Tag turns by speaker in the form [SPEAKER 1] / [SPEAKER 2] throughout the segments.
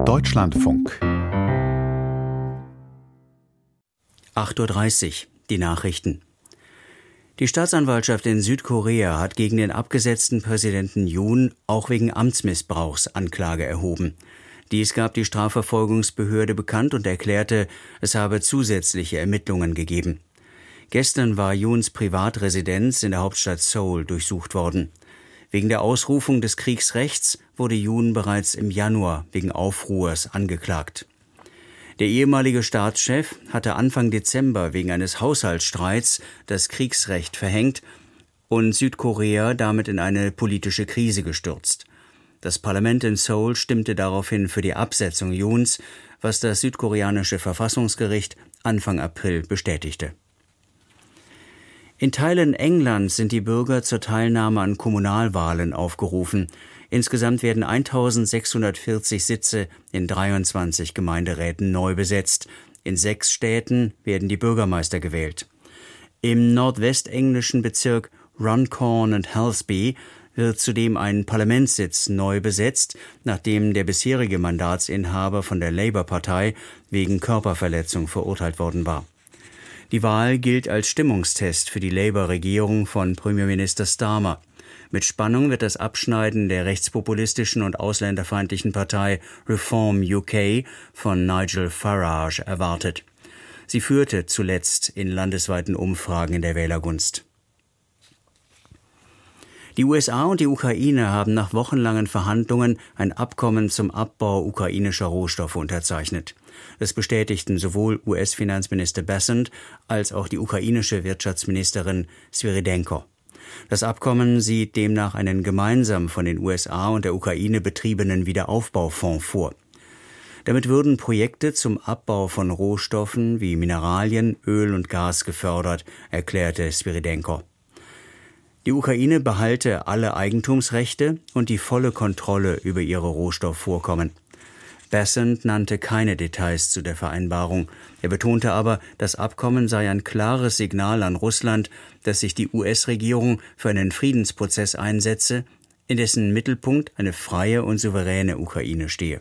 [SPEAKER 1] Deutschlandfunk
[SPEAKER 2] 8:30 Uhr, die Nachrichten. Die Staatsanwaltschaft in Südkorea hat gegen den abgesetzten Präsidenten Yoon auch wegen Amtsmissbrauchs Anklage erhoben. Dies gab die Strafverfolgungsbehörde bekannt und erklärte, es habe zusätzliche Ermittlungen gegeben. Gestern war Yoons Privatresidenz in der Hauptstadt Seoul durchsucht worden. Wegen der Ausrufung des Kriegsrechts wurde Yoon bereits im Januar wegen Aufruhrs angeklagt. Der ehemalige Staatschef hatte Anfang Dezember wegen eines Haushaltsstreits das Kriegsrecht verhängt und Südkorea damit in eine politische Krise gestürzt. Das Parlament in Seoul stimmte daraufhin für die Absetzung Yoons, was das südkoreanische Verfassungsgericht Anfang April bestätigte. In Teilen Englands sind die Bürger zur Teilnahme an Kommunalwahlen aufgerufen. Insgesamt werden 1640 Sitze in 23 Gemeinderäten neu besetzt. In 6 Städten werden die Bürgermeister gewählt. Im nordwestenglischen Bezirk Runcorn und Halsby wird zudem ein Parlamentssitz neu besetzt, nachdem der bisherige Mandatsinhaber von der Labour-Partei wegen Körperverletzung verurteilt worden war. Die Wahl gilt als Stimmungstest für die Labour-Regierung von Premierminister Starmer. Mit Spannung wird das Abschneiden der rechtspopulistischen und ausländerfeindlichen Partei Reform UK von Nigel Farage erwartet. Sie führte zuletzt in landesweiten Umfragen in der Wählergunst. Die USA und die Ukraine haben nach wochenlangen Verhandlungen ein Abkommen zum Abbau ukrainischer Rohstoffe unterzeichnet. Das bestätigten sowohl US-Finanzminister Bessent als auch die ukrainische Wirtschaftsministerin Svyrydenko. Das Abkommen sieht demnach einen gemeinsam von den USA und der Ukraine betriebenen Wiederaufbaufonds vor. Damit würden Projekte zum Abbau von Rohstoffen wie Mineralien, Öl und Gas gefördert, erklärte Svyrydenko. Die Ukraine behalte alle Eigentumsrechte und die volle Kontrolle über ihre Rohstoffvorkommen. Bessent nannte keine Details zu der Vereinbarung. Er betonte aber, das Abkommen sei ein klares Signal an Russland, dass sich die US-Regierung für einen Friedensprozess einsetze, in dessen Mittelpunkt eine freie und souveräne Ukraine stehe.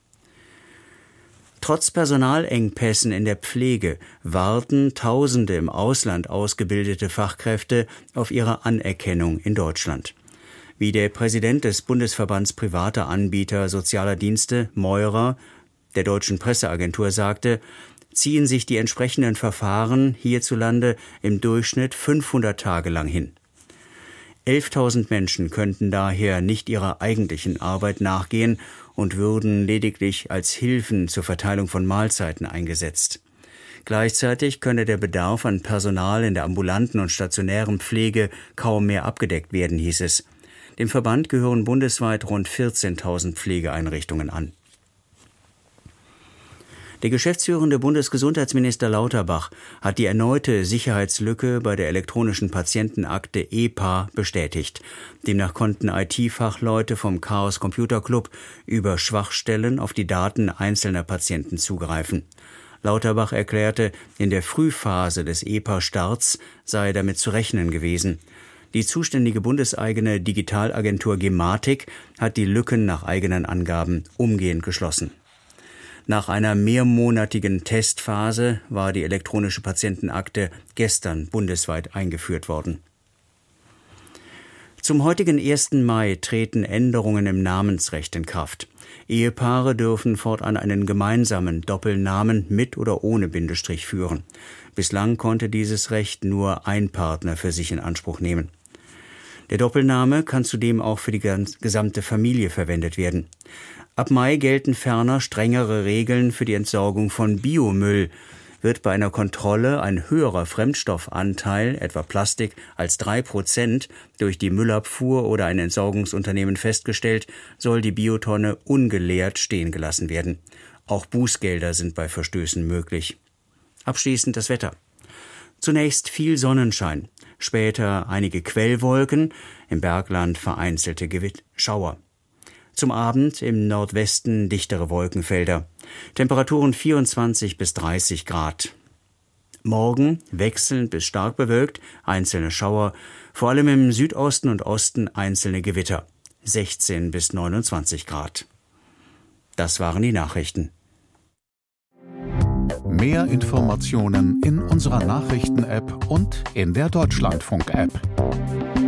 [SPEAKER 2] Trotz Personalengpässen in der Pflege warten Tausende im Ausland ausgebildete Fachkräfte auf ihre Anerkennung in Deutschland. Wie der Präsident des Bundesverbands privater Anbieter sozialer Dienste, Meurer, der deutschen Presseagentur sagte, ziehen sich die entsprechenden Verfahren hierzulande im Durchschnitt 500 Tage lang hin. 11.000 Menschen könnten daher nicht ihrer eigentlichen Arbeit nachgehen und würden lediglich als Hilfen zur Verteilung von Mahlzeiten eingesetzt. Gleichzeitig könne der Bedarf an Personal in der ambulanten und stationären Pflege kaum mehr abgedeckt werden, hieß es. Dem Verband gehören bundesweit rund 14.000 Pflegeeinrichtungen an. Der geschäftsführende Bundesgesundheitsminister Lauterbach hat die erneute Sicherheitslücke bei der elektronischen Patientenakte EPA bestätigt. Demnach konnten IT-Fachleute vom Chaos Computer Club über Schwachstellen auf die Daten einzelner Patienten zugreifen. Lauterbach erklärte, in der Frühphase des EPA-Starts sei damit zu rechnen gewesen. Die zuständige bundeseigene Digitalagentur Gematik hat die Lücken nach eigenen Angaben umgehend geschlossen. Nach einer mehrmonatigen Testphase war die elektronische Patientenakte gestern bundesweit eingeführt worden. Zum heutigen 1. Mai treten Änderungen im Namensrecht in Kraft. Ehepaare dürfen fortan einen gemeinsamen Doppelnamen mit oder ohne Bindestrich führen. Bislang konnte dieses Recht nur ein Partner für sich in Anspruch nehmen. Der Doppelname kann zudem auch für die gesamte Familie verwendet werden. Ab Mai gelten ferner strengere Regeln für die Entsorgung von Biomüll. Wird bei einer Kontrolle ein höherer Fremdstoffanteil, etwa Plastik, als 3% durch die Müllabfuhr oder ein Entsorgungsunternehmen festgestellt, soll die Biotonne ungeleert stehen gelassen werden. Auch Bußgelder sind bei Verstößen möglich. Abschließend das Wetter. Zunächst viel Sonnenschein, später einige Quellwolken, im Bergland vereinzelte Schauer. Zum Abend im Nordwesten dichtere Wolkenfelder. Temperaturen 24 bis 30 Grad. Morgen wechselnd bis stark bewölkt, einzelne Schauer, vor allem im Südosten und Osten einzelne Gewitter. 16 bis 29 Grad. Das waren die Nachrichten.
[SPEAKER 1] Mehr Informationen in unserer Nachrichten-App und in der Deutschlandfunk-App.